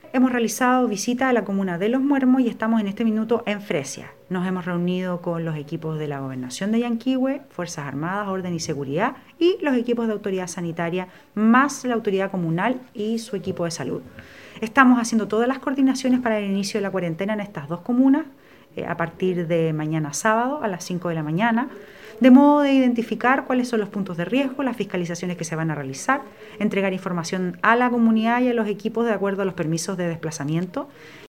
Hemos realizado visita a la comuna de Los Muermos y estamos en este minuto en Fresia. Nos hemos reunido con los equipos de la Gobernación de Yanquihue, Fuerzas Armadas, Orden y Seguridad y los equipos de autoridad sanitaria, más la autoridad comunal y su equipo de salud. Estamos haciendo todas las coordinaciones para el inicio de la cuarentena en estas dos comunas a partir de mañana sábado a las 5 de la mañana, de modo de identificar cuáles son los puntos de riesgo, las fiscalizaciones que se van a realizar, entregar información a la comunidad y a los equipos de acuerdo a los permisos de desplazamiento